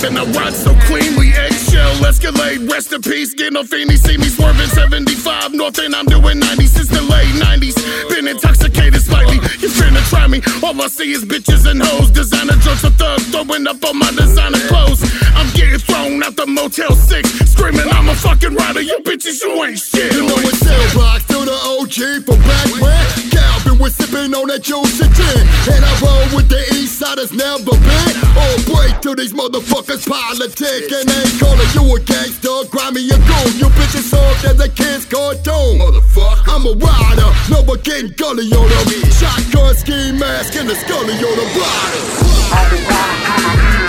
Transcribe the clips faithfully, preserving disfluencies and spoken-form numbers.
and I ride so cleanly. Eggshell Escalade, rest in peace. Gandolfini, see me swerving seventy-five north and I'm doing ninety since the late nineties. Been intoxicated slightly, you finna try me. All I see is bitches and hoes. Designer drugs for thugs, throwing up on my designer clothes. I'm getting thrown out the Motel six, screaming I'm a fucking rider. You bitches, you ain't shit. You know it's Cell Block, still the O G from back when Calvin was sipping on that juice and gin. And I roll with the east side has never been. All break to these motherfuckers politic. And they ain't calling you a gangster, grimy a goon. You bitches soft as a kid's cartoon. Motherfucker, I'm a rider, no but getting gully on them. Shotgun, ski mask, and the scully on the bladder. I've been riding to the hill.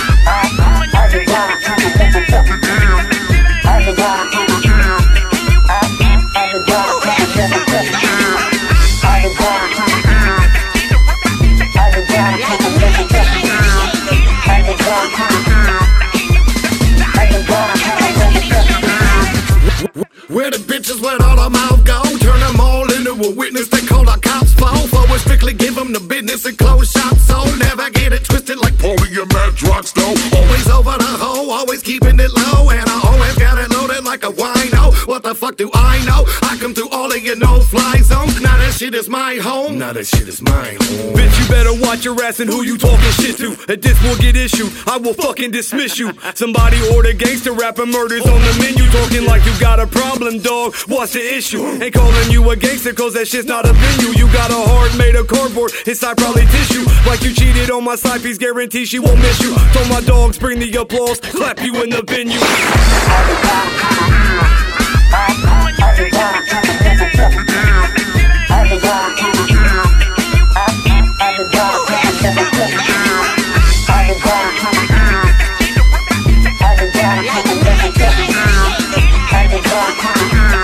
I've been riding to the motherfucking hill. I've been riding to the hill. I've been riding to the motherfucking hill. I've been riding to the hill. I've been riding to the motherfucking hill. I've been riding to the hill. I've been riding to the motherfucking hill. Where the bitches let all their mouth go, turn them all into a witness they call our cops phone. For we strictly give them the business and close shop, so never get it twisted like Paulie and Mad Drugs though. Always over the hoe, always keeping it low, and I always got it loaded like a wino. What the fuck do I know? I come through all of your no-fly zones. Now that shit is my home. Now that shit is my home. Bitch, you better watch your ass and who you talking shit to. A diss will get issued, I will fucking dismiss you. Somebody order gangster rap and murders on the menu. Talking like you got a problem, dog, what's the issue? Ain't calling you a gangster cause that shit's not a venue. You got a heart made of cardboard, inside probably tissue. Like you cheated on my side piece, guarantee she won't miss you. Told my dogs bring the applause, clap you in the venue. I've been riding to the hill. I've been riding to the motherfucking hill. I've been riding to the hill. I've been riding to the motherfucking hill. I've been riding to the hill. I've been riding to the motherfucking hill. I've been riding to the hill.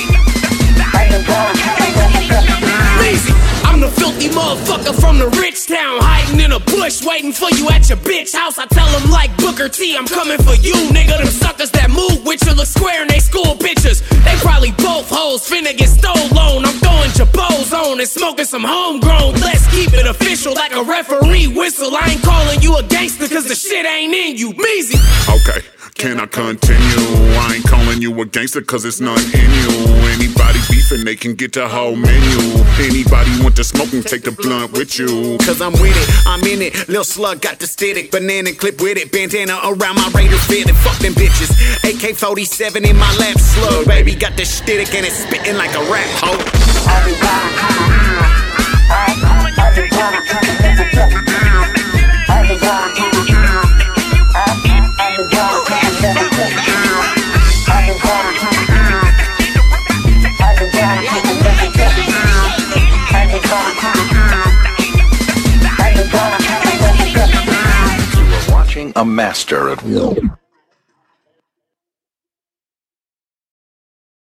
I've been riding to the motherfucking hill. Lazy, I'm the filthy motherfucker from the rich town, hiding in a bush, waiting for you at your bitch house. I tell them like Booker T, I'm coming for you, nigga. Them suckers that move with you look square and they school bitches. They probably both hoes, finna get stole on. I'm throwing Jabos on and smoking some homegrown. Let's keep it official like a referee whistle. I ain't calling you a gangster cause the shit ain't in you, Meezy. Okay, can I continue? I ain't calling you a gangster cause it's not in you. Anybody beefing, they can get the whole menu. Anybody want to smoke and take the blunt with you. Cause I'm with it, I'm in it. Lil Slug got the static, banana clip with it. Bandana around my Raider fit and fuck them bitches. A K forty-seven in my lap, Slug baby got the static and it's spitting like a rap hoe. I've been riding to the hill. I've been riding to the motherfucking hill. I've been riding to the hill. I've been riding to the motherfucking hill. I've been riding to the hill. I've been riding to the motherfucking hill. I've been riding to the hill. I've been riding to the motherfucking hill. You are watching a master at war.